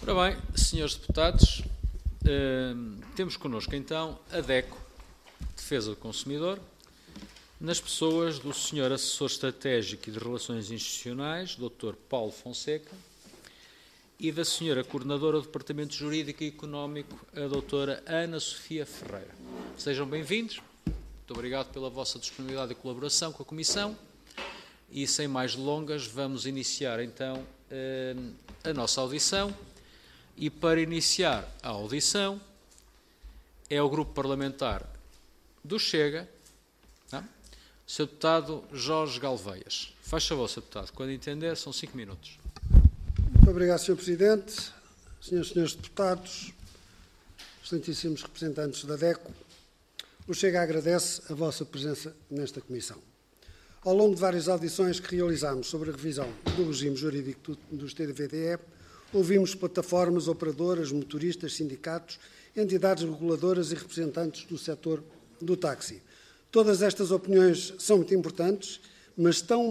Ora bem, senhores deputados, temos connosco então a DECO, Defesa do Consumidor, nas pessoas do Sr. Assessor Estratégico e de Relações Institucionais, Dr. Paulo Fonseca, e da Sra. Coordenadora do Departamento Jurídico e Económico, a Dra. Ana Sofia Ferreira. Sejam bem-vindos. Muito obrigado pela vossa disponibilidade e colaboração com a Comissão. E, sem mais delongas, vamos iniciar então a nossa audição. E para iniciar a audição, é o Grupo Parlamentar do Chega, não? O Sr. Deputado Jorge Galveias. Faz favor, Sr. Deputado, quando entender, são 5 minutos. Muito obrigado, Sr. Presidente, Senhoras e Senhores Deputados, excelentíssimos representantes da DECO. O Chega agradece a vossa presença nesta Comissão. Ao longo de várias audições que realizámos sobre a revisão do regime jurídico dos TDVDE, ouvimos plataformas, operadoras, motoristas, sindicatos, entidades reguladoras e representantes do setor do táxi. Todas estas opiniões são muito importantes, mas tão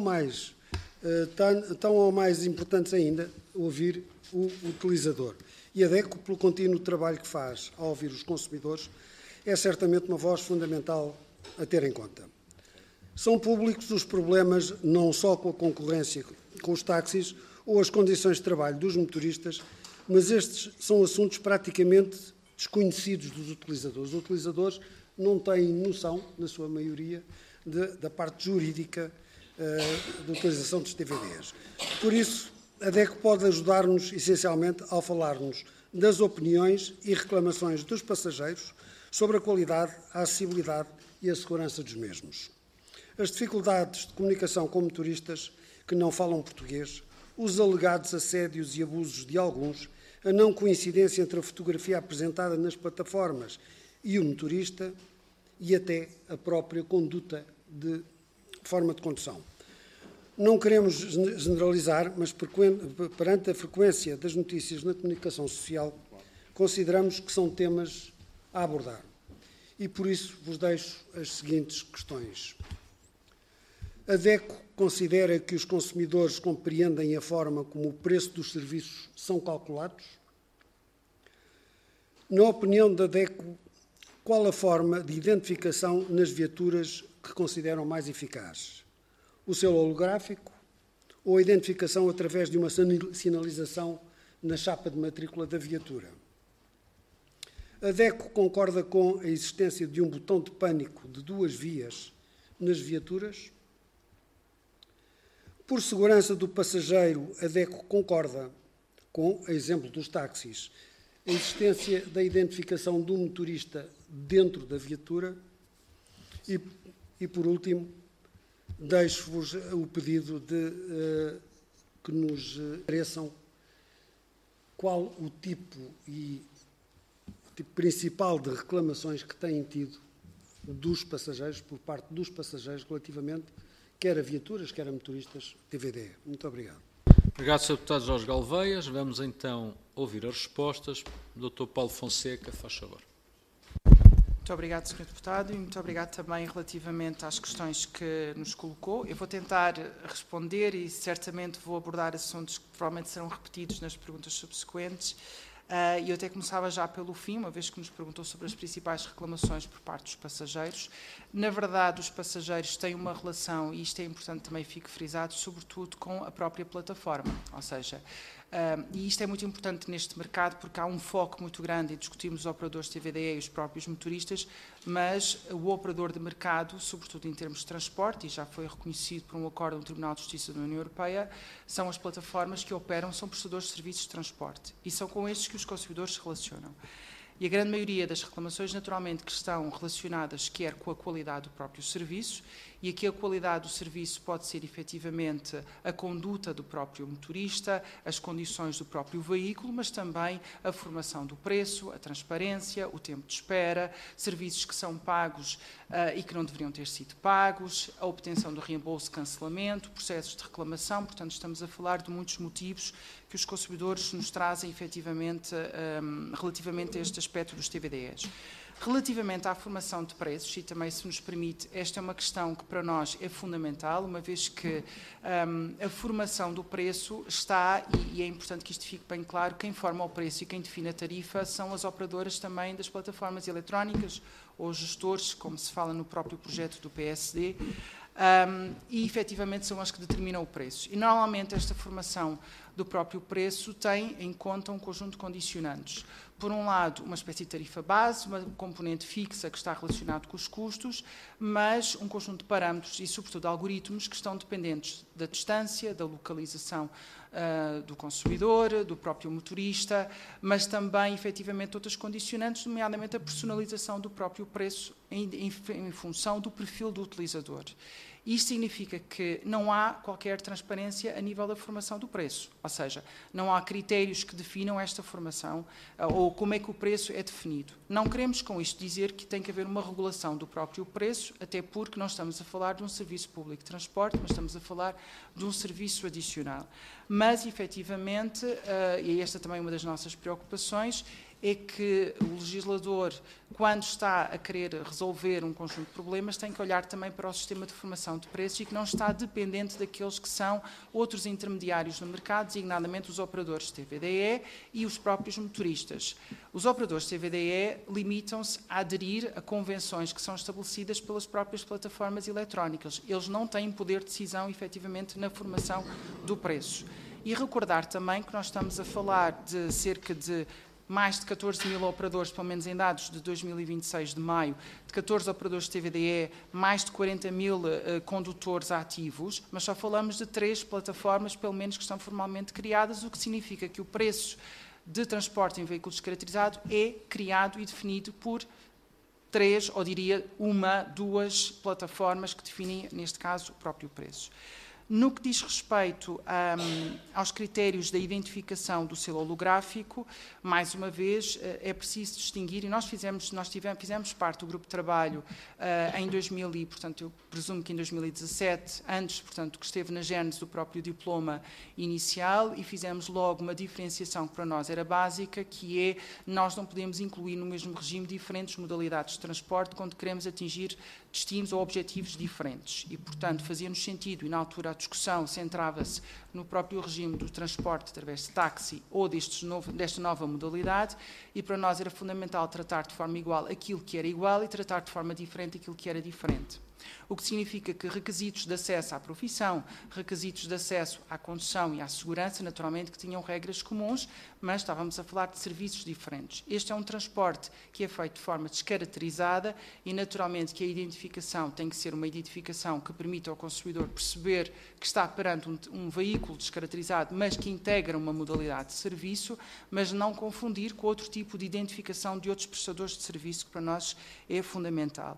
ou mais importantes ainda ouvir o utilizador. E a DECO, pelo contínuo trabalho que faz ao ouvir os consumidores, é certamente uma voz fundamental a ter em conta. São públicos os problemas não só com a concorrência com os táxis ou as condições de trabalho dos motoristas, mas estes são assuntos praticamente desconhecidos dos utilizadores. Os utilizadores não têm noção, na sua maioria, da parte jurídica da utilização dos TVDs. Por isso, a DECO pode ajudar-nos, essencialmente, ao falar-nos das opiniões e reclamações dos passageiros sobre a qualidade, a acessibilidade e a segurança dos mesmos. As dificuldades de comunicação com motoristas que não falam português, os alegados assédios e abusos de alguns, a não coincidência entre a fotografia apresentada nas plataformas e o motorista e até a própria conduta de forma de condução. Não queremos generalizar, mas perante a frequência das notícias na comunicação social, consideramos que são temas a abordar. E por isso vos deixo as seguintes questões. A DECO considera que os consumidores compreendem a forma como o preço dos serviços são calculados? Na opinião da DECO, qual a forma de identificação nas viaturas que consideram mais eficaz? O selo holográfico ou a identificação através de uma sinalização na chapa de matrícula da viatura? A DECO concorda com a existência de um botão de pânico de 2 vias nas viaturas? Por segurança do passageiro, a DECO concorda com, a exemplo dos táxis, a existência da identificação do motorista dentro da viatura? E por último, deixo-vos o pedido de que nos esclareçam qual o tipo principal de reclamações que têm tido dos passageiros, por parte dos passageiros, relativamente quer a viaturas, quer a motoristas TVDE. Muito obrigado. Obrigado, Sr. Deputado Jorge Galveias. Vamos então ouvir as respostas. Dr. Paulo Fonseca, faz favor. Muito obrigado, Sr. Deputado, e muito obrigado também relativamente às questões que nos colocou. Eu vou tentar responder e certamente vou abordar assuntos que provavelmente serão repetidos nas perguntas subsequentes. E eu até começava já pelo fim, uma vez que nos perguntou sobre as principais reclamações por parte dos passageiros. Na verdade, os passageiros têm uma relação, e isto é importante também fique frisado, sobretudo com a própria plataforma, ou seja, e isto é muito importante neste mercado porque há um foco muito grande em discutirmos os operadores de TVDE e os próprios motoristas, mas o operador de mercado, sobretudo em termos de transporte, e já foi reconhecido por um acordo do Tribunal de Justiça da União Europeia, são as plataformas que operam, são prestadores de serviços de transporte, e são com estes que os consumidores se relacionam. E a grande maioria das reclamações, naturalmente, que estão relacionadas quer com a qualidade do próprio serviço, e aqui a qualidade do serviço pode ser, efetivamente, a conduta do próprio motorista, as condições do próprio veículo, mas também a formação do preço, a transparência, o tempo de espera, serviços que são pagos e que não deveriam ter sido pagos, a obtenção do reembolso, cancelamento, processos de reclamação. Portanto, estamos a falar de muitos motivos que os consumidores nos trazem, efetivamente, relativamente a este aspecto dos TVDEs. Relativamente à formação de preços, e também, se nos permite, esta é uma questão que para nós é fundamental, uma vez que a formação do preço está, e é importante que isto fique bem claro, quem forma o preço e quem define a tarifa são as operadoras também das plataformas eletrónicas, ou gestores, como se fala no próprio projeto do PSD, e efetivamente são as que determinam o preço. E normalmente esta formação do próprio preço tem em conta um conjunto de condicionantes. Por um lado, uma espécie de tarifa base, uma componente fixa que está relacionado com os custos, mas um conjunto de parâmetros e, sobretudo, algoritmos que estão dependentes da distância, da localização do consumidor, do próprio motorista, mas também, efetivamente, outras condicionantes, nomeadamente a personalização do próprio preço em função do perfil do utilizador. Isto significa que não há qualquer transparência a nível da formação do preço, ou seja, não há critérios que definam esta formação ou como é que o preço é definido. Não queremos com isto dizer que tem que haver uma regulação do próprio preço, até porque não estamos a falar de um serviço público de transporte, mas estamos a falar de um serviço adicional. Mas, efetivamente, e esta também é uma das nossas preocupações, é que o legislador, quando está a querer resolver um conjunto de problemas, tem que olhar também para o sistema de formação de preços e que não está dependente daqueles que são outros intermediários no mercado, designadamente os operadores de TVDE e os próprios motoristas. Os operadores de TVDE limitam-se a aderir a convenções que são estabelecidas pelas próprias plataformas eletrónicas. Eles não têm poder de decisão, efetivamente, na formação do preço. E recordar também que nós estamos a falar de cerca de mais de 14 mil operadores, pelo menos em dados de 2026 de maio, de 14 operadores de TVDE, mais de 40 mil condutores ativos, mas só falamos de 3 plataformas, pelo menos, que estão formalmente criadas, o que significa que o preço de transporte em veículos descaracterizados é criado e definido por 3, ou diria 1, 2 plataformas que definem, neste caso, o próprio preço. No que diz respeito aos critérios da identificação do selo holográfico, mais uma vez, é preciso distinguir, e nós fizemos parte do grupo de trabalho em 2000, e, portanto, eu presumo que em 2017, antes, portanto, que esteve na gênese do próprio diploma inicial, e fizemos logo uma diferenciação que para nós era básica, que é, nós não podemos incluir no mesmo regime diferentes modalidades de transporte quando queremos atingir destinos ou objetivos diferentes. E, portanto, fazia-nos sentido, e na altura a discussão centrava-se no próprio regime do transporte através de táxi ou desta nova modalidade, e para nós era fundamental tratar de forma igual aquilo que era igual e tratar de forma diferente aquilo que era diferente. O que significa que requisitos de acesso à profissão, requisitos de acesso à condução e à segurança, naturalmente que tinham regras comuns, mas estávamos a falar de serviços diferentes. Este é um transporte que é feito de forma descaracterizada e, naturalmente, que a identificação tem que ser uma identificação que permita ao consumidor perceber que está perante um veículo descaracterizado, mas que integra uma modalidade de serviço, mas não confundir com outro tipo de identificação de outros prestadores de serviço, que para nós é fundamental.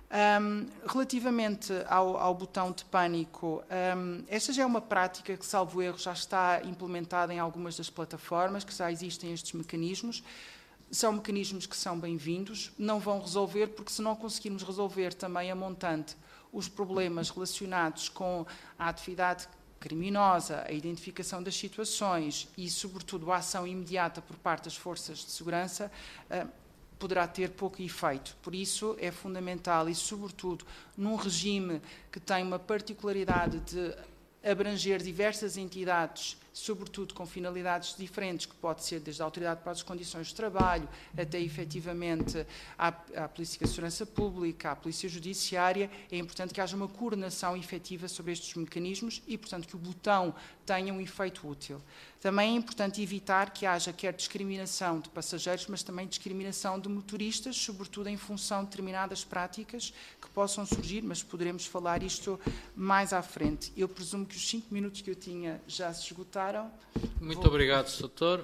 Relativamente ao botão de pânico, esta já é uma prática que, salvo erro, já está implementada em algumas das plataformas, que já existem estes mecanismos. São mecanismos que são bem-vindos, não vão resolver, porque se não conseguirmos resolver também a montante os problemas relacionados com a atividade criminosa, a identificação das situações e, sobretudo, a ação imediata por parte das forças de segurança, poderá ter pouco efeito. Por isso, é fundamental e, sobretudo, num regime que tem uma particularidade de abranger diversas entidades, sobretudo com finalidades diferentes, que pode ser desde a Autoridade para as Condições de Trabalho, até efetivamente à Polícia de Segurança Pública, à Polícia Judiciária, é importante que haja uma coordenação efetiva sobre estes mecanismos e, portanto, que o botão tenha um efeito útil. Também é importante evitar que haja quer discriminação de passageiros, mas também discriminação de motoristas, sobretudo em função de determinadas práticas que possam surgir, mas poderemos falar isto mais à frente. Eu presumo que os 5 minutos que eu tinha já se esgotaram. Muito obrigado, Sr. Doutor.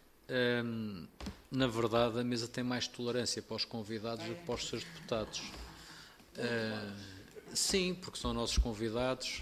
Na verdade, a mesa tem mais tolerância para os convidados do que para os seus deputados. Sim, porque são nossos convidados,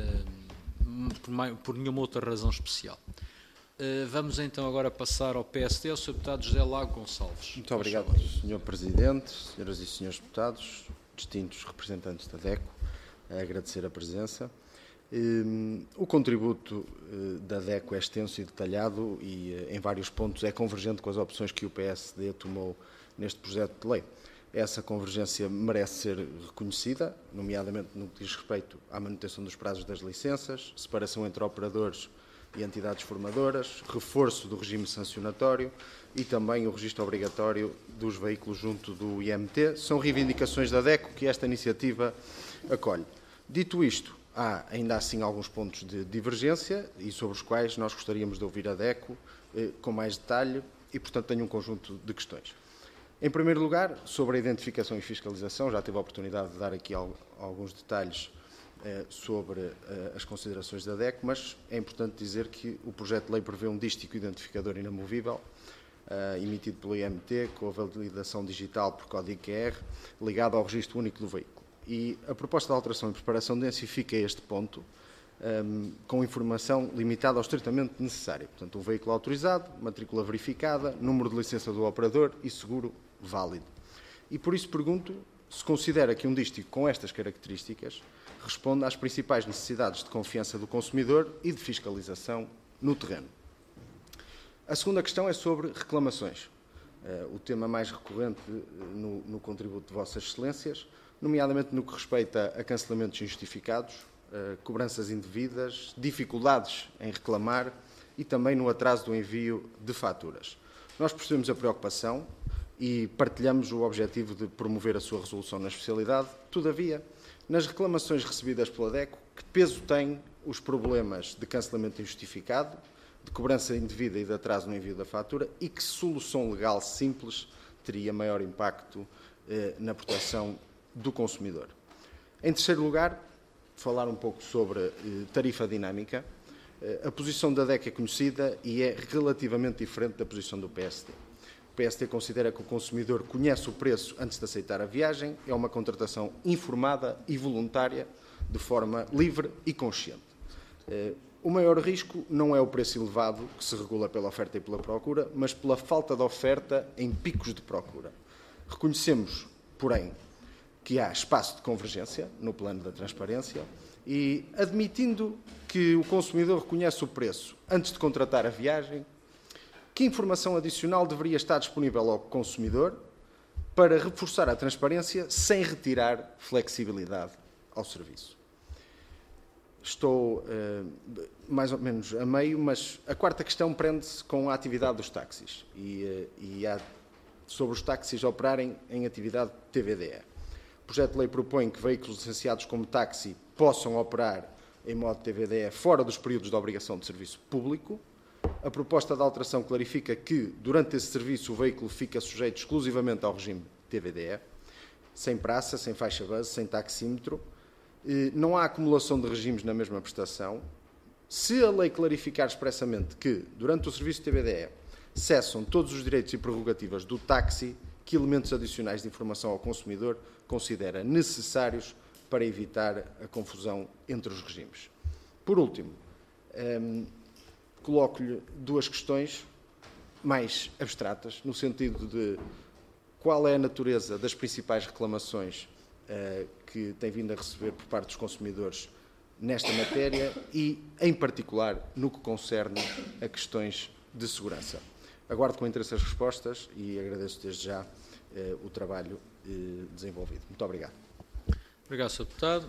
por nenhuma outra razão especial. Vamos então agora passar ao PSD, ao Sr. Deputado José Lago Gonçalves. Muito obrigado, Sr. Presidente, senhoras e senhores deputados, distintos representantes da DECO, a agradecer a presença. O contributo da DECO é extenso e detalhado e, em vários pontos, é convergente com as opções que o PSD tomou neste projeto de lei. Essa convergência merece ser reconhecida, nomeadamente no que diz respeito à manutenção dos prazos das licenças, separação entre operadores e entidades formadoras, reforço do regime sancionatório e também o registro obrigatório dos veículos junto do IMT. São reivindicações da DECO que esta iniciativa acolhe. Dito isto, há ainda assim alguns pontos de divergência e sobre os quais nós gostaríamos de ouvir a DECO com mais detalhe e, portanto, tenho um conjunto de questões. Em primeiro lugar, sobre a identificação e fiscalização, já tive a oportunidade de dar aqui alguns detalhes sobre as considerações da DECO, mas é importante dizer que o projeto de lei prevê um dístico identificador inamovível, emitido pelo IMT, com a validação digital por código QR, ligado ao registro único do veículo. E a proposta de alteração e preparação densifica este ponto, com informação limitada ao estritamente necessário. Portanto, um veículo autorizado, matrícula verificada, número de licença do operador e seguro válido. E por isso pergunto se considera que um dístico com estas características responde às principais necessidades de confiança do consumidor e de fiscalização no terreno. A segunda questão é sobre reclamações, o tema mais recorrente no contributo de Vossas Excelências, nomeadamente no que respeita a cancelamentos injustificados, cobranças indevidas, dificuldades em reclamar e também no atraso do envio de faturas. Nós percebemos a preocupação e partilhamos o objetivo de promover a sua resolução na especialidade. Todavia, nas reclamações recebidas pela DECO, que peso têm os problemas de cancelamento injustificado, de cobrança indevida e de atraso no envio da fatura e que solução legal simples teria maior impacto na proteção do consumidor? Em terceiro lugar, falar um pouco sobre tarifa dinâmica. A posição da DECO é conhecida e é relativamente diferente da posição do PSD. O PSD considera que o consumidor conhece o preço antes de aceitar a viagem, é uma contratação informada e voluntária, de forma livre e consciente. O maior risco não é o preço elevado, que se regula pela oferta e pela procura, mas pela falta de oferta em picos de procura. Reconhecemos, porém, que há espaço de convergência no plano da transparência e, admitindo que o consumidor reconhece o preço antes de contratar a viagem, que informação adicional deveria estar disponível ao consumidor para reforçar a transparência sem retirar flexibilidade ao serviço? Estou mais ou menos a meio, mas a quarta questão prende-se com a atividade dos táxis e sobre os táxis operarem em atividade TVDE. O projeto de lei propõe que veículos licenciados como táxi possam operar em modo TVDE fora dos períodos de obrigação de serviço público. A proposta de alteração clarifica que, durante esse serviço, o veículo fica sujeito exclusivamente ao regime TVDE, sem praça, sem faixa base, sem taxímetro. Não há acumulação de regimes na mesma prestação. Se a lei clarificar expressamente que, durante o serviço TVDE, cessam todos os direitos e prerrogativas do táxi, que elementos adicionais de informação ao consumidor considera necessários para evitar a confusão entre os regimes? Por último, coloco-lhe duas questões mais abstratas, no sentido de qual é a natureza das principais reclamações que tem vindo a receber por parte dos consumidores nesta matéria e, em particular, no que concerne a questões de segurança. Aguardo com interesse as respostas e agradeço desde já o trabalho desenvolvido. Muito obrigado. Obrigado, Sr. Deputado.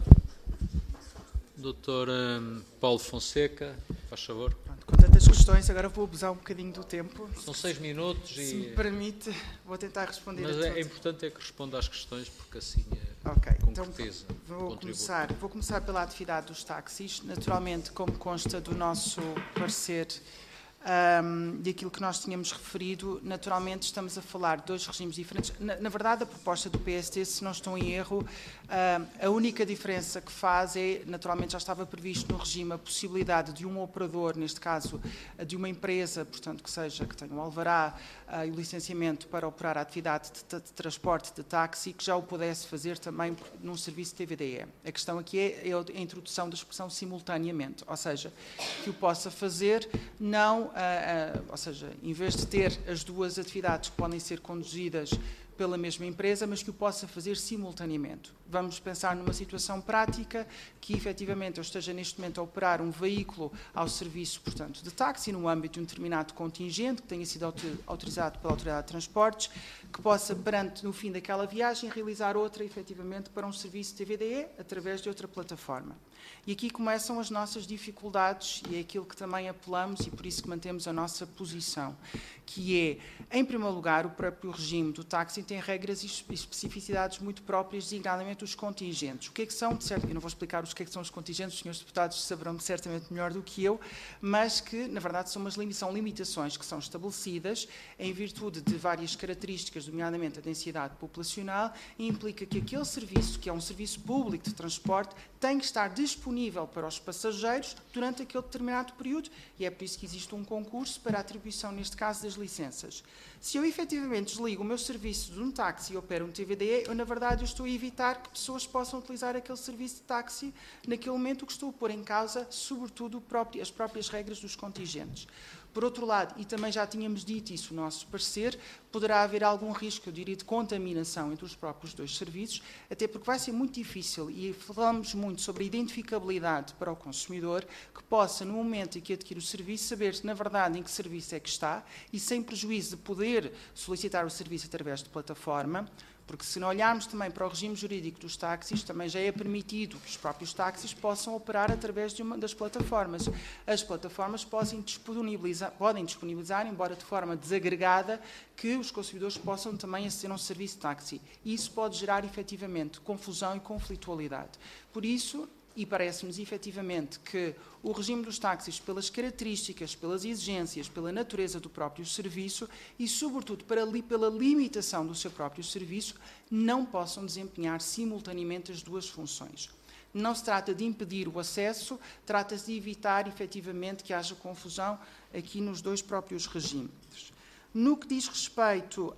Dr. Paulo Fonseca, faz favor. Com tantas questões, agora vou abusar um bocadinho do tempo. São 6 minutos e... Se me permite, vou tentar responder Mas a tudo. é importante que responda às questões, porque assim concretiza. Então, vou começar pela atividade dos táxis. Naturalmente, como consta do nosso parecer e aquilo que nós tínhamos referido, naturalmente estamos a falar de dois regimes diferentes. Na verdade, a proposta do PSD, se não estou em erro, a única diferença que faz é, naturalmente já estava previsto no regime a possibilidade de um operador, neste caso de uma empresa, portanto que tenha um alvará e o licenciamento para operar a atividade de transporte de táxi, que já o pudesse fazer também num serviço TVDE. A questão aqui é a introdução da expressão simultaneamente, ou seja, que o possa fazer ou seja, em vez de ter as duas atividades que podem ser conduzidas pela mesma empresa, mas que o possa fazer simultaneamente. Vamos pensar numa situação prática que, efetivamente, eu esteja neste momento a operar um veículo ao serviço, portanto, de táxi, no âmbito de um determinado contingente, que tenha sido autorizado pela Autoridade de Transportes, que possa, no fim daquela viagem, realizar outra, efetivamente, para um serviço de TVDE, através de outra plataforma. E aqui começam as nossas dificuldades, e é aquilo que também apelamos, e por isso que mantemos a nossa posição, que é, em primeiro lugar, o próprio regime do táxi tem regras e especificidades muito próprias, designadamente os contingentes. O que é que são, de certo, eu não vou explicar o que é que são os contingentes, os senhores deputados saberão certamente melhor do que eu, mas que, na verdade, são limitações que são estabelecidas em virtude de várias características, nomeadamente a densidade populacional, e implica que aquele serviço, que é um serviço público de transporte, tem que estar disponível para os passageiros durante aquele determinado período, e é por isso que existe um concurso para a atribuição, neste caso, das licenças. Se eu efetivamente desligo o meu serviço de um táxi e opero um TVDE, eu, na verdade, eu estou a evitar que pessoas possam utilizar aquele serviço de táxi naquele momento, o que estou a pôr em causa, sobretudo, as próprias regras dos contingentes. Por outro lado, e também já tínhamos dito isso no nosso parecer, poderá haver algum risco, eu diria, de contaminação entre os próprios dois serviços, até porque vai ser muito difícil, e falamos muito sobre a identificabilidade para o consumidor, que possa, no momento em que adquire o serviço, saber, na verdade, em que serviço é que está, e sem prejuízo de poder solicitar o serviço através de plataforma, porque se não olharmos também para o regime jurídico dos táxis, também já é permitido que os próprios táxis possam operar através de uma das plataformas. As plataformas podem disponibilizar, embora de forma desagregada, que os consumidores possam também aceder a um serviço de táxi. Isso pode gerar, efetivamente, confusão e conflitualidade. Por isso, e parece-nos efetivamente que o regime dos táxis, pelas características, pelas exigências, pela natureza do próprio serviço e, sobretudo, pela limitação do seu próprio serviço, não possam desempenhar simultaneamente as duas funções. Não se trata de impedir o acesso, trata-se de evitar, efetivamente, que haja confusão aqui nos dois próprios regimes. No que diz respeito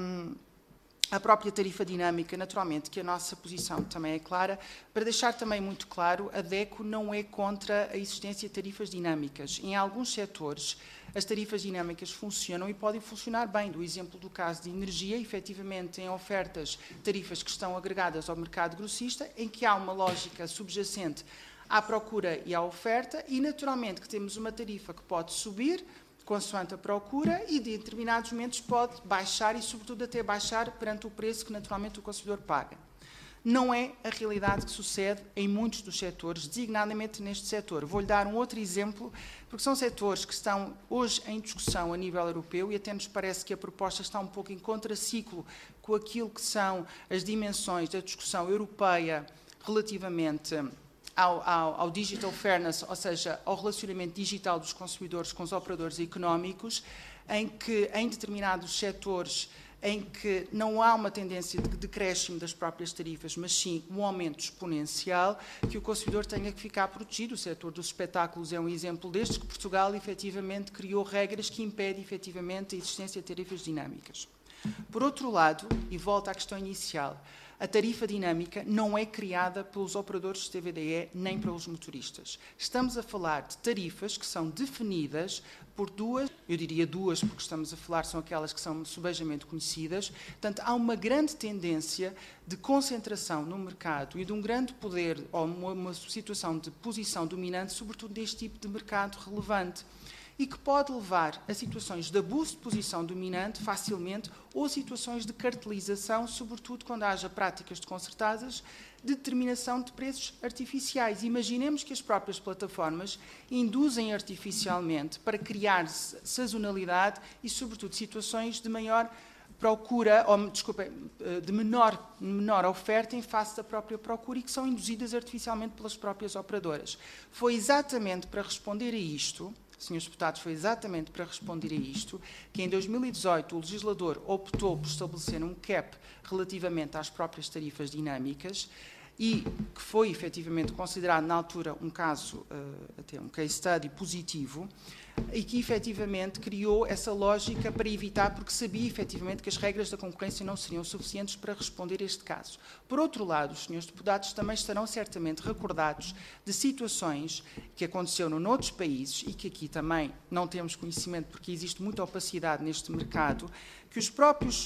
a própria tarifa dinâmica, naturalmente, que a nossa posição também é clara. Para deixar também muito claro, a DECO não é contra a existência de tarifas dinâmicas. Em alguns setores, as tarifas dinâmicas funcionam e podem funcionar bem. Do exemplo do caso de energia, efetivamente, em ofertas, tarifas que estão agregadas ao mercado grossista, em que há uma lógica subjacente à procura e à oferta, e, naturalmente, que temos uma tarifa que pode subir, consoante a procura, e de determinados momentos pode baixar e, sobretudo, até baixar perante o preço que, naturalmente, o consumidor paga. Não é a realidade que sucede em muitos dos setores, designadamente neste setor. Vou-lhe dar um outro exemplo, porque são setores que estão hoje em discussão a nível europeu e até nos parece que a proposta está um pouco em contraciclo com aquilo que são as dimensões da discussão europeia relativamente ao digital fairness, ou seja, ao relacionamento digital dos consumidores com os operadores económicos, em que, em determinados setores, em que não há uma tendência de decréscimo das próprias tarifas, mas sim um aumento exponencial, que o consumidor tenha que ficar protegido. O setor dos espetáculos é um exemplo destes, que Portugal, efetivamente, criou regras que impedem, efetivamente, a existência de tarifas dinâmicas. Por outro lado, e volto à questão inicial, a tarifa dinâmica não é criada pelos operadores de TVDE nem pelos motoristas. Estamos a falar de tarifas que são definidas por duas, eu diria duas, porque estamos a falar, são aquelas que são subejamente conhecidas. Portanto, há uma grande tendência de concentração no mercado e de um grande poder, ou uma situação de posição dominante, sobretudo deste tipo de mercado relevante, e que pode levar a situações de abuso de posição dominante facilmente ou situações de cartelização, sobretudo quando haja práticas concertadas de determinação de preços artificiais. Imaginemos que as próprias plataformas induzem artificialmente para criar sazonalidade e, sobretudo, situações de maior procura, ou, desculpem, de menor oferta em face da própria procura e que são induzidas artificialmente pelas próprias operadoras. Foi exatamente para responder a isto, senhores deputados, foi exatamente para responder a isto que em 2018 o legislador optou por estabelecer um cap relativamente às próprias tarifas dinâmicas e que foi efetivamente considerado na altura um caso, até um case study positivo, e que efetivamente criou essa lógica para evitar, porque sabia efetivamente que as regras da concorrência não seriam suficientes para responder a este caso. Por outro lado, os senhores deputados também estarão certamente recordados de situações que aconteceram noutros países e que aqui também não temos conhecimento porque existe muita opacidade neste mercado, que os próprios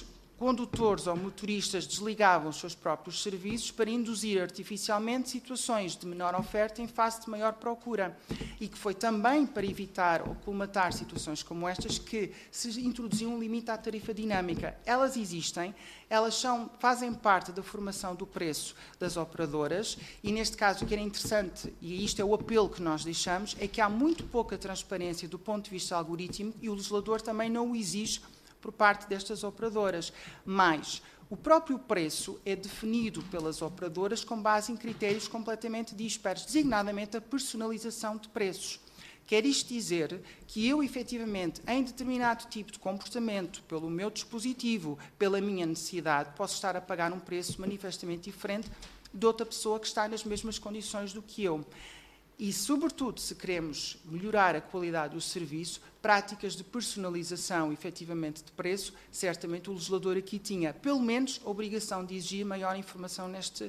condutores ou motoristas desligavam os seus próprios serviços para induzir artificialmente situações de menor oferta em face de maior procura, e que foi também para evitar ou colmatar situações como estas que se introduziu um limite à tarifa dinâmica. Elas existem, elas fazem parte da formação do preço das operadoras, e neste caso o que era interessante, e isto é o apelo que nós deixamos, é que há muito pouca transparência do ponto de vista algorítmico e o legislador também não o exige por parte destas operadoras. Mas o próprio preço é definido pelas operadoras com base em critérios completamente dispersos, designadamente a personalização de preços. Quer isto dizer que eu, efetivamente, em determinado tipo de comportamento, pelo meu dispositivo, pela minha necessidade, posso estar a pagar um preço manifestamente diferente de outra pessoa que está nas mesmas condições do que eu. E, sobretudo, se queremos melhorar a qualidade do serviço, práticas de personalização, efetivamente, de preço, certamente o legislador aqui tinha, pelo menos, a obrigação de exigir maior informação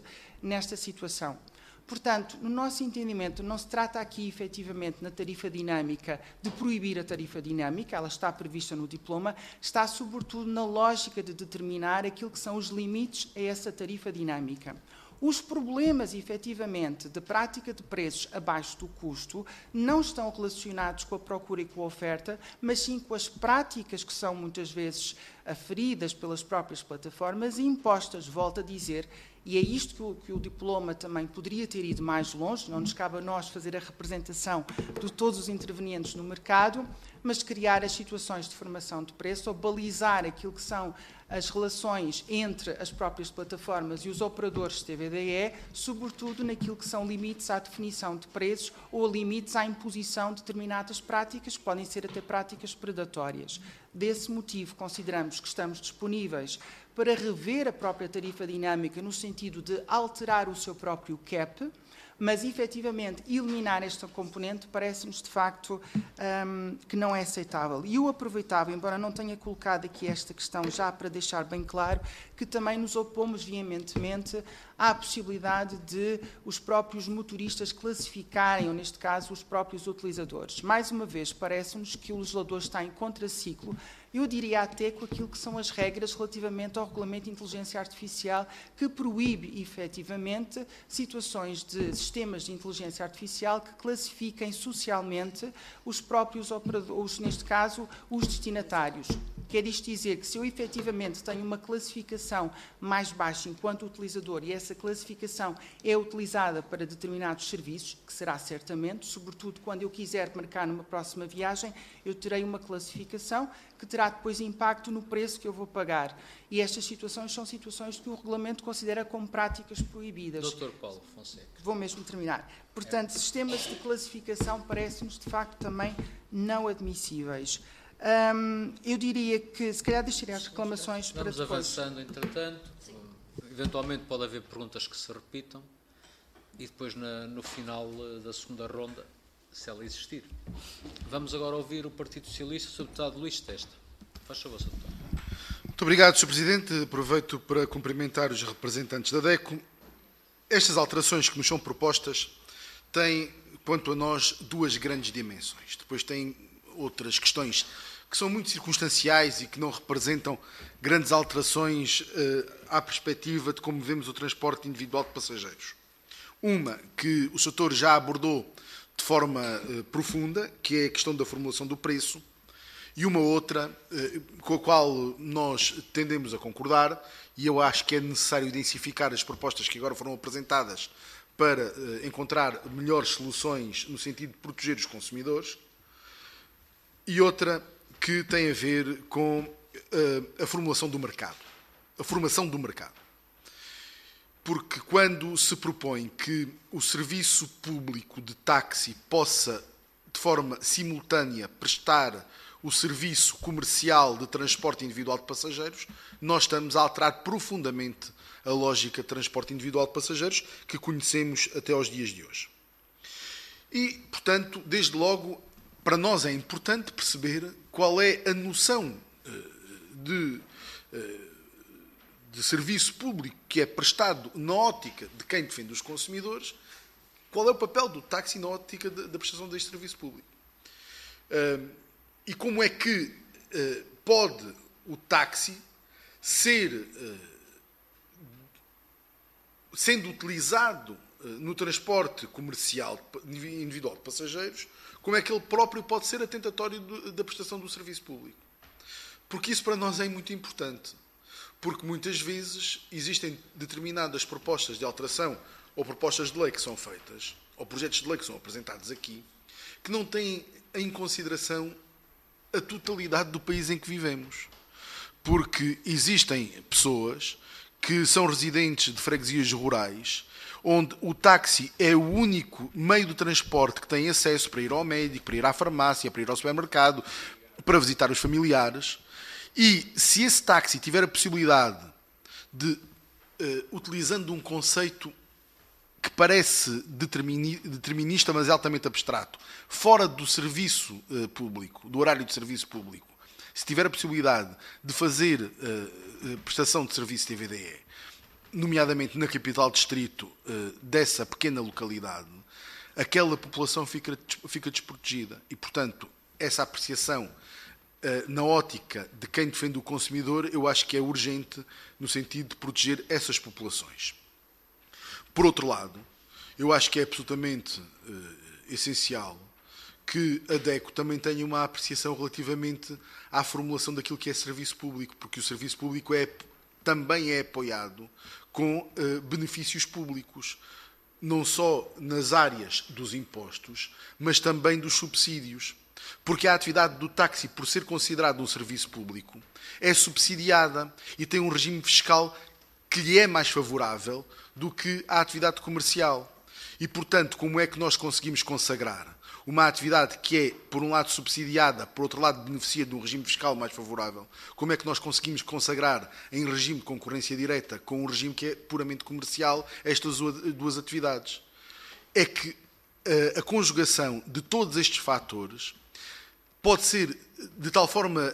nesta situação. Portanto, no nosso entendimento, não se trata aqui, efetivamente, na tarifa dinâmica, de proibir a tarifa dinâmica, ela está prevista no diploma, está, sobretudo, na lógica de determinar aquilo que são os limites a essa tarifa dinâmica. Os problemas, efetivamente, de prática de preços abaixo do custo não estão relacionados com a procura e com a oferta, mas sim com as práticas que são muitas vezes aferidas pelas próprias plataformas e impostas, volto a dizer, e é isto que o diploma também poderia ter ido mais longe, não nos cabe a nós fazer a representação de todos os intervenientes no mercado, mas criar as situações de formação de preço ou balizar aquilo que são as relações entre as próprias plataformas e os operadores de TVDE, sobretudo naquilo que são limites à definição de preços ou limites à imposição de determinadas práticas, que podem ser até práticas predatórias. Desse motivo, consideramos que estamos disponíveis para rever a própria tarifa dinâmica no sentido de alterar o seu próprio cap, mas, efetivamente, eliminar esta componente parece-nos, de facto, que não é aceitável. E eu aproveitava, embora não tenha colocado aqui esta questão, já para deixar bem claro, que também nos opomos veementemente à possibilidade de os próprios motoristas classificarem, ou, neste caso, os próprios utilizadores. Mais uma vez, parece-nos que o legislador está em contraciclo, eu diria até com aquilo que são as regras relativamente ao Regulamento de Inteligência Artificial, que proíbe, efetivamente, situações de sistemas de inteligência artificial que classifiquem socialmente os próprios operadores, neste caso, os destinatários. Quer isto dizer que se eu efetivamente tenho uma classificação mais baixa enquanto utilizador e essa classificação é utilizada para determinados serviços, que será certamente, sobretudo quando eu quiser marcar numa próxima viagem, eu terei uma classificação que terá depois impacto no preço que eu vou pagar. E estas situações são situações que o regulamento considera como práticas proibidas. Dr. Paulo Fonseca. Vou mesmo terminar. Portanto, sistemas de classificação parecem-nos, de facto, também não admissíveis. Eu diria que, se calhar, deixaria as reclamações para depois. Vamos avançando, entretanto. Eventualmente pode haver perguntas que se repitam e depois, no final da segunda ronda, se ela existir. Vamos agora ouvir o Partido Socialista, o Sr. Deputado Luís Testa. Faz favor, Sr. Deputado. Muito obrigado, Sr. Presidente. Aproveito para cumprimentar os representantes da DECO. Estas alterações que nos são propostas têm, quanto a nós, duas grandes dimensões. Depois têm outras questões que são muito circunstanciais e que não representam grandes alterações à perspectiva de como vemos o transporte individual de passageiros. Uma que o setor já abordou de forma profunda, que é a questão da formulação do preço, e uma outra com a qual nós tendemos a concordar, e eu acho que é necessário densificar as propostas que agora foram apresentadas para encontrar melhores soluções no sentido de proteger os consumidores, e outra que tem a ver com a formulação do mercado, a formação do mercado. Porque quando se propõe que o serviço público de táxi possa, de forma simultânea, prestar o serviço comercial de transporte individual de passageiros, nós estamos a alterar profundamente a lógica de transporte individual de passageiros que conhecemos até aos dias de hoje. E, portanto, desde logo, para nós é importante perceber qual é a noção de serviço público que é prestado na ótica de quem defende os consumidores, qual é o papel do táxi na ótica da prestação deste serviço público. E como é que pode o táxi sendo utilizado no transporte comercial individual de passageiros, como é que ele próprio pode ser atentatório da prestação do serviço público. Porque isso para nós é muito importante. Porque muitas vezes existem determinadas propostas de alteração ou propostas de lei que são feitas, ou projetos de lei que são apresentados aqui, que não têm em consideração a totalidade do país em que vivemos. Porque existem pessoas que são residentes de freguesias rurais, onde o táxi é o único meio de transporte que tem acesso para ir ao médico, para ir à farmácia, para ir ao supermercado, para visitar os familiares. E se esse táxi tiver a possibilidade de, utilizando um conceito que parece determinista, mas é altamente abstrato, fora do serviço público, do horário de serviço público, se tiver a possibilidade de fazer prestação de serviço TVDE, nomeadamente na capital distrito dessa pequena localidade, aquela população fica desprotegida. E, portanto, essa apreciação na ótica de quem defende o consumidor, eu acho que é urgente no sentido de proteger essas populações. Por outro lado, eu acho que é absolutamente essencial que a DECO também tenha uma apreciação relativamente à formulação daquilo que é serviço público, porque o serviço público também é apoiado com benefícios públicos, não só nas áreas dos impostos, mas também dos subsídios. Porque a atividade do táxi, por ser considerado um serviço público, é subsidiada e tem um regime fiscal que lhe é mais favorável do que a atividade comercial. E, portanto, como é que nós conseguimos consagrar uma atividade que é, por um lado, subsidiada, por outro lado, beneficia de um regime fiscal mais favorável? Como é que nós conseguimos consagrar em regime de concorrência direta com um regime que é puramente comercial estas duas atividades? É que a conjugação de todos estes fatores pode ser de tal forma,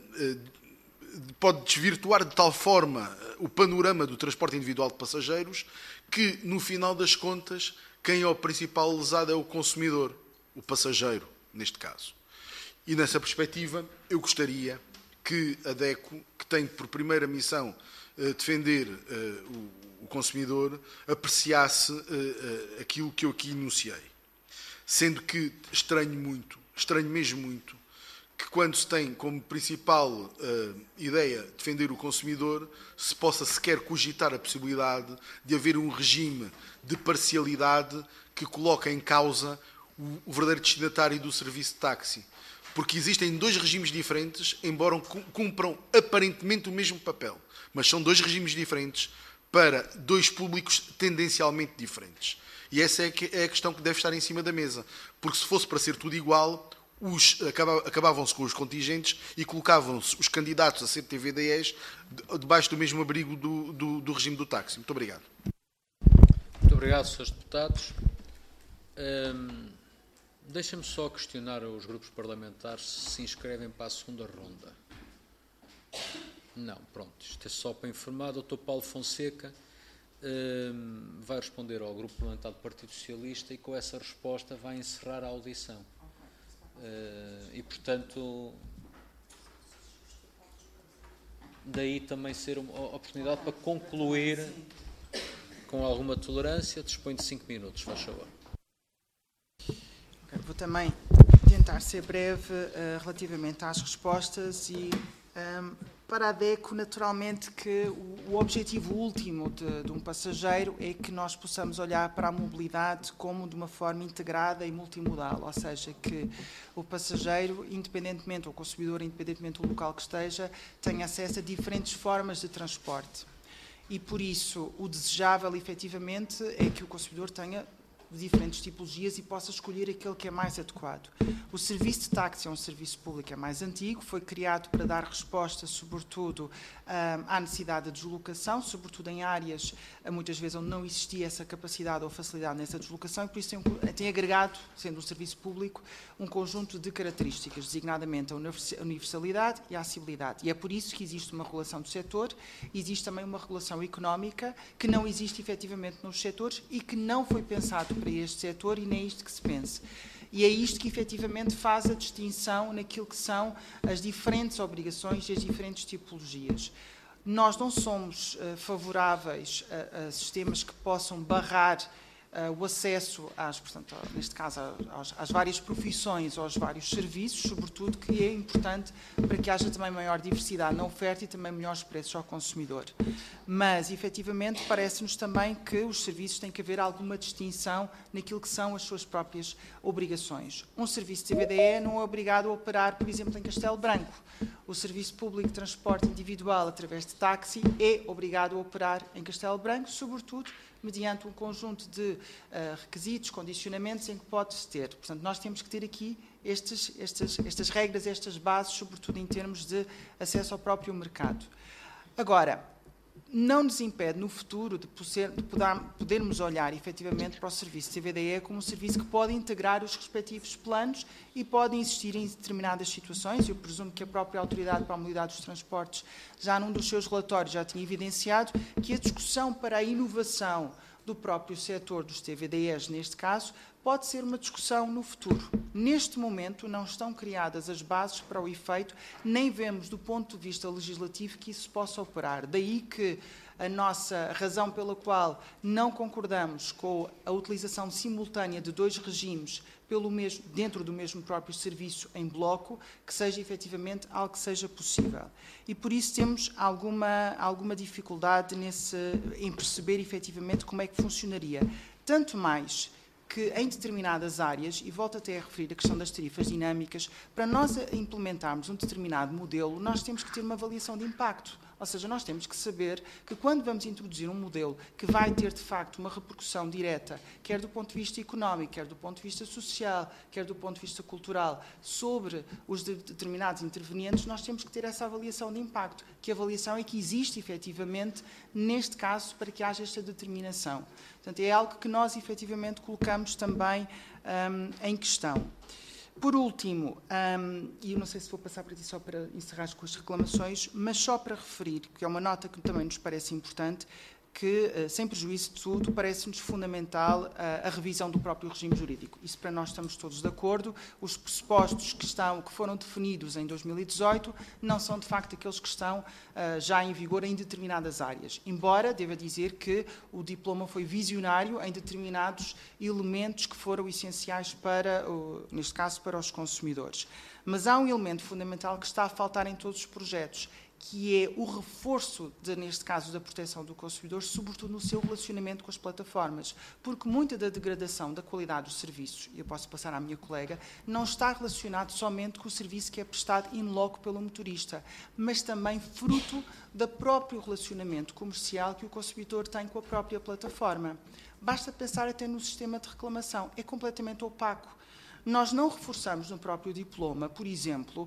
pode desvirtuar de tal forma o panorama do transporte individual de passageiros que, no final das contas, quem é o principal lesado é o consumidor, o passageiro, neste caso. E nessa perspectiva, eu gostaria que a DECO, que tem por primeira missão defender o consumidor, apreciasse aquilo que eu aqui enunciei. Sendo que estranho mesmo muito, que quando se tem como principal ideia defender o consumidor, se possa sequer cogitar a possibilidade de haver um regime de parcialidade que coloque em causa o verdadeiro destinatário do serviço de táxi. Porque existem dois regimes diferentes, embora cumpram aparentemente o mesmo papel. Mas são dois regimes diferentes para dois públicos tendencialmente diferentes. E essa é a questão que deve estar em cima da mesa. Porque se fosse para ser tudo igual, acabavam-se com os contingentes e colocavam-se os candidatos a ser TVDEs debaixo do mesmo abrigo do regime do táxi. Muito obrigado. Muito obrigado, Srs. Deputados. Deixem-me só questionar os grupos parlamentares se inscrevem para a segunda ronda. Não, pronto. Isto é só para informar. Dr. Paulo Fonseca vai responder ao Grupo Parlamentar do Partido Socialista e com essa resposta vai encerrar a audição. E, portanto, daí também ser uma oportunidade para concluir com alguma tolerância. Dispõe de 5 minutos, faz favor. Vou também tentar ser breve relativamente às respostas e para a DECO, naturalmente, que o objetivo último de um passageiro é que nós possamos olhar para a mobilidade como de uma forma integrada e multimodal, ou seja, que o passageiro, independentemente, ou o consumidor, independentemente do local que esteja, tenha acesso a diferentes formas de transporte. E, por isso, o desejável, efetivamente, é que o consumidor tenha diferentes tipologias e possa escolher aquele que é mais adequado. O serviço de táxi é um serviço público, é mais antigo, foi criado para dar resposta, sobretudo, à necessidade de deslocação, sobretudo em áreas, muitas vezes, onde não existia essa capacidade ou facilidade nessa deslocação, e por isso tem agregado, sendo um serviço público, um conjunto de características, designadamente a universalidade e a acessibilidade. E é por isso que existe uma regulação do setor, existe também uma regulação económica que não existe efetivamente nos setores e que não foi pensado para este setor e nem é isto que se pense. E é isto que efetivamente faz a distinção naquilo que são as diferentes obrigações e as diferentes tipologias. Nós não somos favoráveis a sistemas que possam barrar o acesso portanto, neste caso, às várias profissões ou aos vários serviços, sobretudo que é importante para que haja também maior diversidade na oferta e também melhores preços ao consumidor. Mas, efetivamente, parece-nos também que os serviços têm que haver alguma distinção naquilo que são as suas próprias obrigações. Um serviço de CVDE não é obrigado a operar, por exemplo, em Castelo Branco. O Serviço Público de Transporte Individual, através de táxi, é obrigado a operar em Castelo Branco, sobretudo mediante um conjunto de requisitos, condicionamentos em que pode-se ter. Portanto, nós temos que ter aqui estas regras, estas bases, sobretudo em termos de acesso ao próprio mercado. Agora, não nos impede, no futuro, de podermos olhar, efetivamente, para o serviço de CVDE como um serviço que pode integrar os respectivos planos e pode existir em determinadas situações. Eu presumo que a própria Autoridade para a Mobilidade dos Transportes, já num dos seus relatórios, já tinha evidenciado que a discussão para a inovação do próprio setor dos CVDEs, neste caso, pode ser uma discussão no futuro. Neste momento, não estão criadas as bases para o efeito, nem vemos, do ponto de vista legislativo, que isso possa operar. Daí que a nossa razão pela qual não concordamos com a utilização simultânea de dois regimes dentro do mesmo próprio serviço em bloco, que seja efetivamente algo que seja possível. E por isso temos alguma dificuldade em perceber efetivamente como é que funcionaria. Tanto mais que em determinadas áreas, e volto até a referir a questão das tarifas dinâmicas, para nós implementarmos um determinado modelo, nós temos que ter uma avaliação de impacto. Ou seja, nós temos que saber que quando vamos introduzir um modelo que vai ter, de facto, uma repercussão direta, quer do ponto de vista económico, quer do ponto de vista social, quer do ponto de vista cultural, sobre os determinados intervenientes, nós temos que ter essa avaliação de impacto. Que avaliação é que existe, efetivamente, neste caso, para que haja esta determinação. Portanto, é algo que nós, efetivamente, colocamos também em questão. Por último, e eu não sei se vou passar para ti só para encerrar com as reclamações, mas só para referir, que é uma nota que também nos parece importante, que, sem prejuízo de tudo, parece-nos fundamental a revisão do próprio regime jurídico. Isso para nós estamos todos de acordo. Os pressupostos que foram definidos em 2018 não são, de facto, aqueles que estão já em vigor em determinadas áreas. Embora, devo dizer que o diploma foi visionário em determinados elementos que foram essenciais neste caso, para os consumidores. Mas há um elemento fundamental que está a faltar em todos os projetos, que é o reforço, neste caso, da proteção do consumidor, sobretudo no seu relacionamento com as plataformas, porque muita da degradação da qualidade dos serviços, e eu posso passar à minha colega, não está relacionado somente com o serviço que é prestado in loco pelo motorista, mas também fruto do próprio relacionamento comercial que o consumidor tem com a própria plataforma. Basta pensar até no sistema de reclamação, é completamente opaco. Nós não reforçamos no próprio diploma, por exemplo,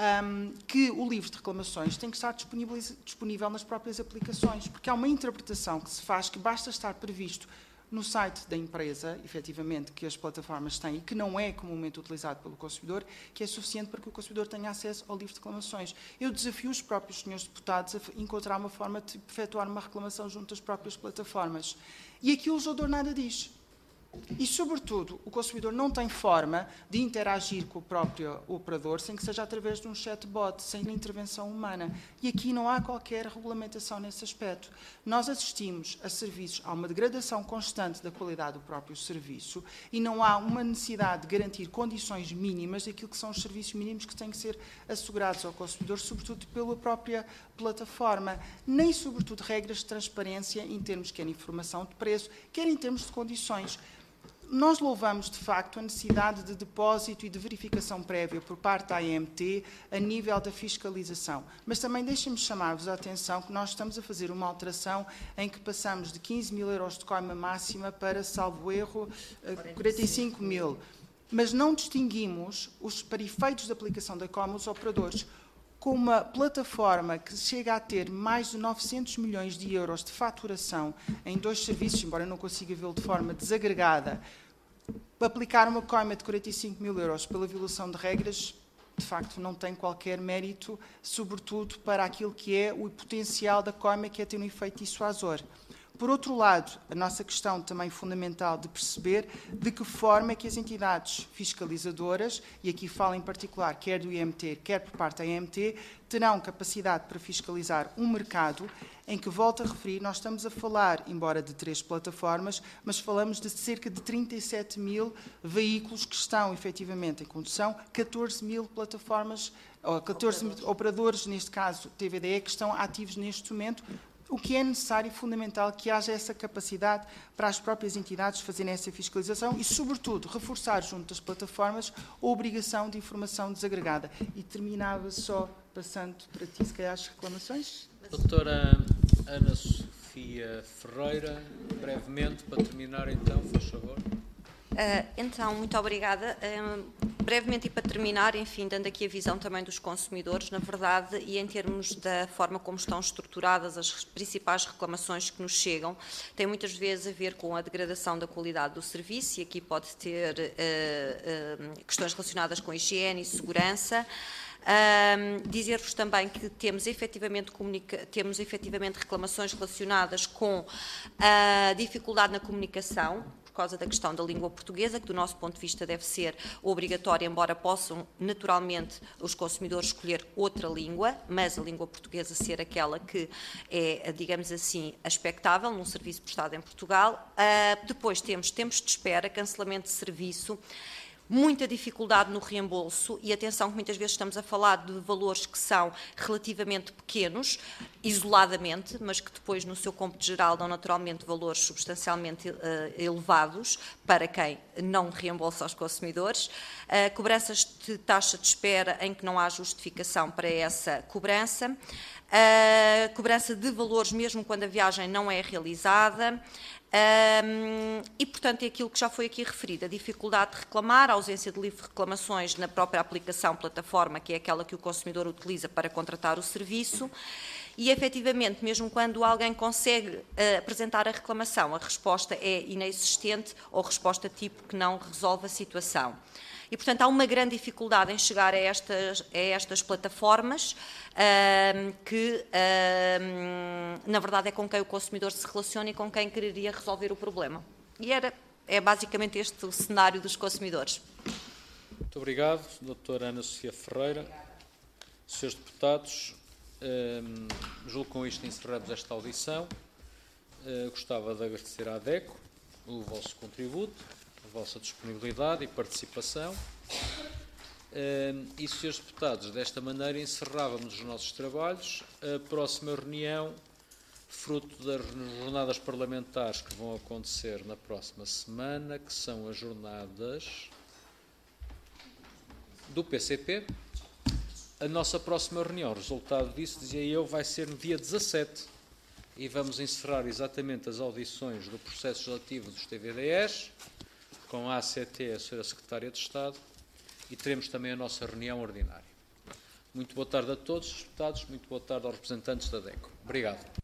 que o livro de reclamações tem que estar disponível nas próprias aplicações, porque há uma interpretação que se faz que basta estar previsto no site da empresa, efetivamente, que as plataformas têm e que não é comumente utilizado pelo consumidor, que é suficiente para que o consumidor tenha acesso ao livro de reclamações. Eu desafio os próprios senhores deputados a encontrar uma forma de efetuar uma reclamação junto às próprias plataformas. E aqui o legislador nada diz. E, sobretudo, o consumidor não tem forma de interagir com o próprio operador sem que seja através de um chatbot, sem intervenção humana. E aqui não há qualquer regulamentação nesse aspecto. Nós assistimos a serviços, a uma degradação constante da qualidade do próprio serviço e não há uma necessidade de garantir condições mínimas daquilo que são os serviços mínimos que têm que ser assegurados ao consumidor, sobretudo pela própria plataforma, nem, sobretudo, regras de transparência em termos quer de informação de preço, quer em termos de condições. Nós louvamos, de facto, a necessidade de depósito e de verificação prévia por parte da AMT a nível da fiscalização. Mas também deixem-me chamar-vos a atenção que nós estamos a fazer uma alteração em que passamos de 15 mil euros de coima máxima para, salvo erro, 45 mil. Mas não distinguimos, para efeitos de aplicação da coima, os operadores. Com uma plataforma que chega a ter mais de 900 milhões de euros de faturação em dois serviços, embora eu não consiga vê-lo de forma desagregada, aplicar uma coima de 45 mil euros pela violação de regras, de facto, não tem qualquer mérito, sobretudo para aquilo que é o potencial da coima, que é ter um efeito dissuasor. Por outro lado, a nossa questão também fundamental de perceber de que forma é que as entidades fiscalizadoras, e aqui falo em particular quer do IMT, quer por parte da IMT, terão capacidade para fiscalizar um mercado em que, volto a referir, nós estamos a falar, embora de 3 plataformas, mas falamos de cerca de 37 mil veículos que estão efetivamente em condução, 14 mil plataformas, ou 14 mil operadores, neste caso TVDE, que estão ativos neste momento, o que é necessário e fundamental que haja essa capacidade para as próprias entidades fazerem essa fiscalização e, sobretudo, reforçar junto das plataformas a obrigação de informação desagregada. E terminava só passando para ti, se calhar, as reclamações. Doutora Ana Sofia Ferreira, brevemente, para terminar então, faz favor. Então, muito obrigada. Brevemente e para terminar, enfim, dando aqui a visão também dos consumidores, na verdade, e em termos da forma como estão estruturadas as principais reclamações que nos chegam, tem muitas vezes a ver com a degradação da qualidade do serviço, e aqui pode ter questões relacionadas com higiene e segurança. Dizer-vos também que temos efetivamente reclamações relacionadas com a dificuldade na comunicação, por causa da questão da língua portuguesa, que do nosso ponto de vista deve ser obrigatória, embora possam naturalmente os consumidores escolher outra língua, mas a língua portuguesa ser aquela que é, digamos assim, expectável num serviço prestado em Portugal. Depois temos tempos de espera, cancelamento de serviço, muita dificuldade no reembolso, e atenção que muitas vezes estamos a falar de valores que são relativamente pequenos, isoladamente, mas que depois no seu cômputo geral dão naturalmente valores substancialmente elevados para quem não reembolsa aos consumidores, cobranças de taxa de espera em que não há justificação para essa cobrança, cobrança de valores mesmo quando a viagem não é realizada, e, portanto, é aquilo que já foi aqui referido, a dificuldade de reclamar, a ausência de livre reclamações na própria aplicação plataforma, que é aquela que o consumidor utiliza para contratar o serviço, e, efetivamente, mesmo quando alguém consegue apresentar a reclamação, a resposta é inexistente ou resposta tipo que não resolve a situação. E, portanto, há uma grande dificuldade em chegar a estas plataformas, que, na verdade, é com quem o consumidor se relaciona e com quem quereria resolver o problema. E é basicamente este o cenário dos consumidores. Muito obrigado, doutora Ana Sofia Ferreira. Senhores deputados, julgo que com isto encerramos esta audição. Gostava de agradecer à ADECO o vosso contributo, a vossa disponibilidade e participação. E, senhores deputados, desta maneira encerrávamos os nossos trabalhos. A próxima reunião, fruto das jornadas parlamentares que vão acontecer na próxima semana, que são as jornadas do PCP. A nossa próxima reunião, resultado disso, dizia eu, vai ser no dia 17, e vamos encerrar exatamente as audições do processo legislativo dos TVDEs, com a ACT, a Sra. Secretária de Estado, e teremos também a nossa reunião ordinária. Muito boa tarde a todos os deputados, muito boa tarde aos representantes da ADECO. Obrigado.